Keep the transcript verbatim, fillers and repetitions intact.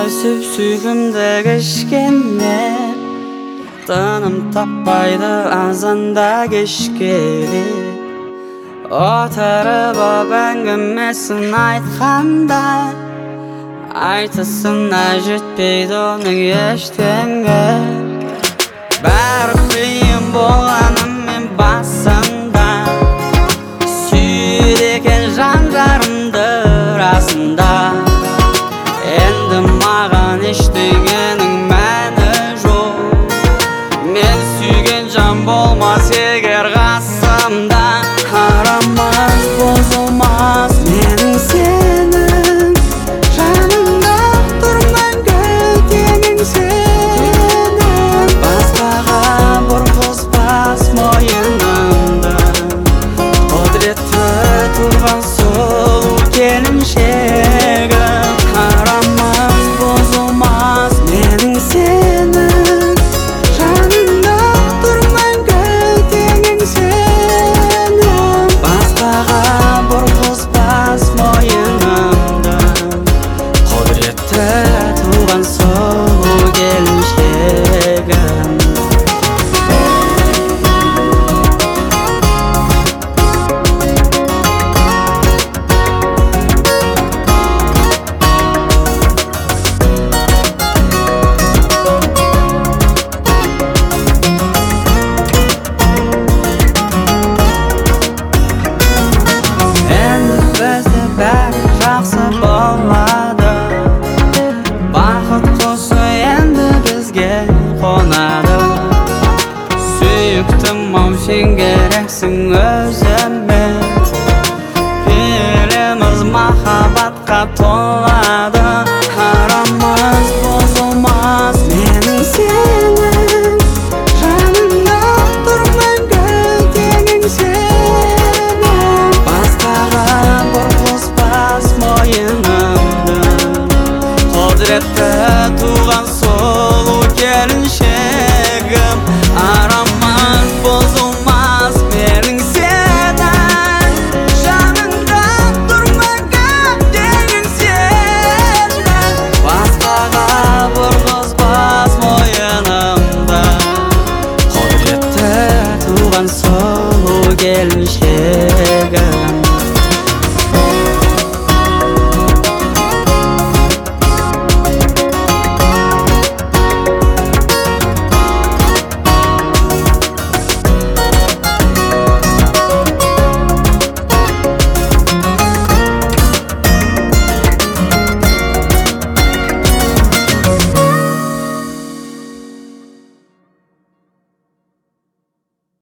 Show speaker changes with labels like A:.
A: Süp-sügümde geçkenne Tınım tapmaydı azanda geçkeli Otarıp öngümmesin aytkanda Aytısına jetpeydi onun eştenge Bär kıyım boğanım men basında Süydeken janlarımdır aslında Endi mağan eşdegenin məni жоқ Men sүйген жан болмас егер қасымда Арамыз бұзылмас менің сенің жаныңда тұрман теңің сенің Басқаға бұрғызбас мойынымды Құдіретті тұрған сұлу келіншегім Арамыз бұзылмас менің сенің жаныңда тұрман теңің сенің Басқаға бұрғызбас мойынымды Құдіретті туған сұлу келіншегім Бәрі жақсы болады Бақыт құсы енді бізге қонады Сүйіктім-ау сен керексің өзіме Еліміз махаббатқа толады